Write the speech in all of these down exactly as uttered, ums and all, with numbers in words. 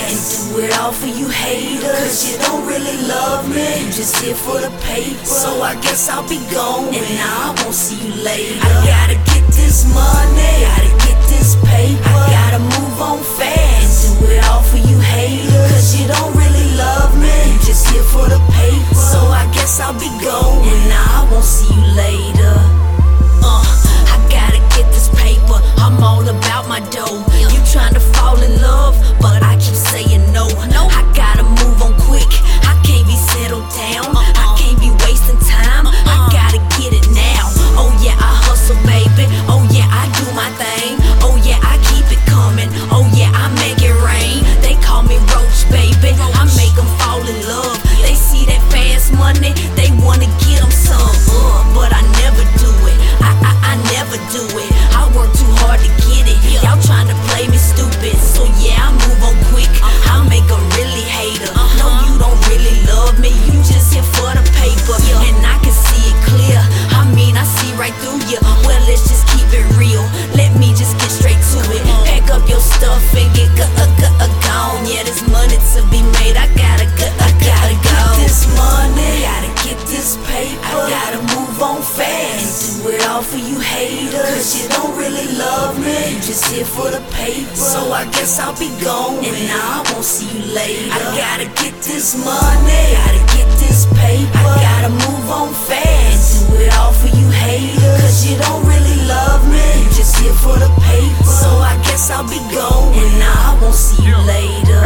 And do it all for you haters, cause you don't really love me, you just here for the paper. So I guess I'll be gone, and now I won't see you later. I gotta get this money, gotta get this paper, I gotta move on fast. And do it all for you haters, cause you don't really love me, you just here for the paper. So I guess I'll be gone, and now I won't see you later. Uh, I gotta get this paper, I'm all about my dough. You tryna fall in love, but I keep saying no. I gotta move on quick, I can't be settled down, I can't be wasting time, I gotta get it now. Oh yeah, I hustle, baby, oh yeah, I do my thing, oh yeah, I keep it coming, oh yeah, I make it rain. They call me Roach, baby, I make them fall in love. They see that fast money, they wanna get them some, uh, but I never do it, I, I, I never do it. I work too hard to get it, y'all tryna play me stupid, so yeah, I move on quick, I make a really hater. No, you don't really love me, you just here for the paper, and I can see it clear, I mean I see right through you. Well, let's just keep it real, let me just get straight to it. Pack up your stuff and get g- uh, g- uh, gone. Yeah, there's money to be made, I gotta g- I gotta go. Get this money, gotta get this paper, I gotta move on fast. And do it all for you haters, cause you don't really love me, you just here for the paper. So I guess I'll be gone, and now I won't see you later. I gotta get this money, gotta get this paper, I gotta move on fast. Do it all for you haters, cause you don't really love me, you just here for the paper. So I guess I'll be gone, and now I won't see you later.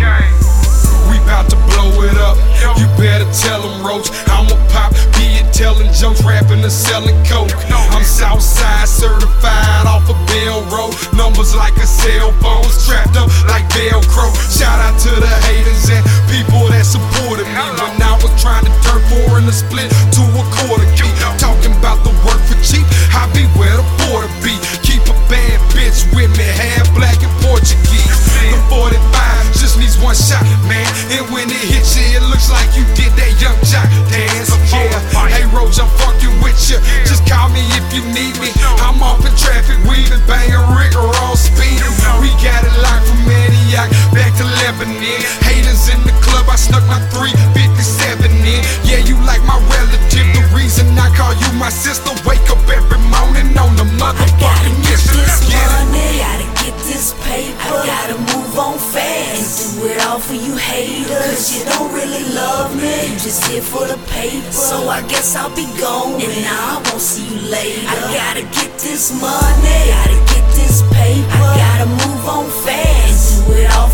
We bout to blow it up, you better tell them, Roach. I'm a pop, be it telling jokes, rapping and selling coke. I'm Southside certified off a Bell Road, numbers like a cell phone, strapped up like Velcro. Shout out to the haters and people that supported me when I was trying to turn four in the split to a quarter key. Talking about the work for cheap, I be where the border be. Keep a bad bitch with me, half black and Portuguese. The forty-five just needs one shot, man, and when it hits you, it looks like you did that Young Jock dance. Yeah, hey Roach, I'm fucking with you, just call me if you need me. I'm off in traffic, weaving, banging, Rick or all speeding. We got it locked from Antioch back to Lebanon. Haters in the club, I snuck my three fifty-seven in. Yeah, you like my relative, the reason I call you my sister. Wake up every morning on the motherfucking Get mission. this Get it. money, gotta get this paper, I gotta move on fast. And do it all for you haters, cause you don't really love me, you just here for the paper. So I guess I'll be gone, and now I won't see you later. I gotta get this money, gotta get this paper, I gotta move on fast. Do it all